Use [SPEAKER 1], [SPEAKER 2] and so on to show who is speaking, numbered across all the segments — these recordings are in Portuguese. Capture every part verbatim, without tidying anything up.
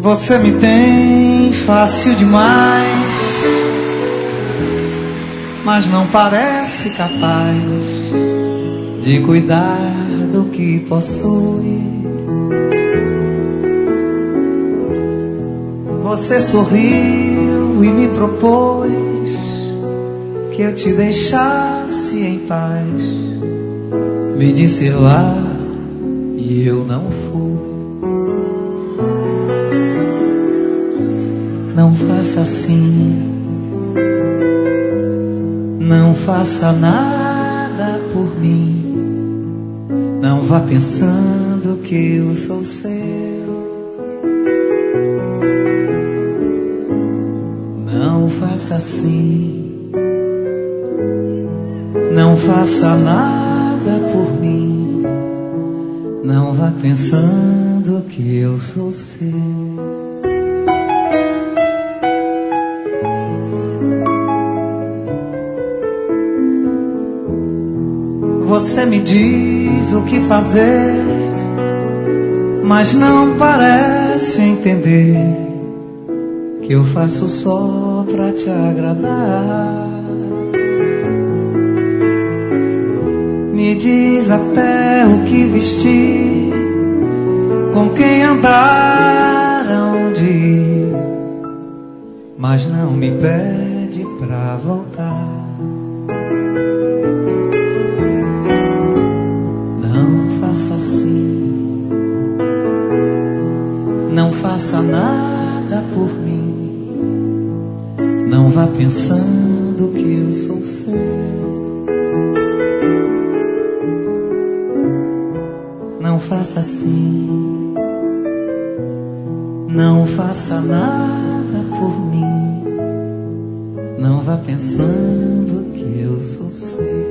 [SPEAKER 1] Você me tem fácil demais, mas não parece capaz de cuidar do que possui. Você sorriu e me propôs que eu te deixasse em paz. Me disse vá e eu não fui. Não faça assim, não faça nada por mim. Não vá pensando que eu sou seu. Não faça assim, não faça nada por mim. Não vá pensando que eu sou seu. Você me diz o que fazer, mas não parece entender que eu faço só pra te agradar. Me diz até o que vestir, com quem andar, aonde ir, mas não me pede pra voltar. Assim, não faça nada por mim. Não vá pensando que eu sou seu. Não faça assim, não faça nada por mim. Não vá pensando que eu sou seu.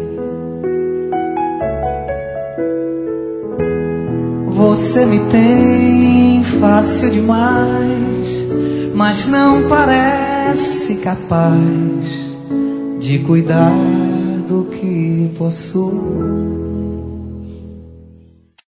[SPEAKER 1] Você me tem fácil demais, mas não parece capaz de cuidar do que possui.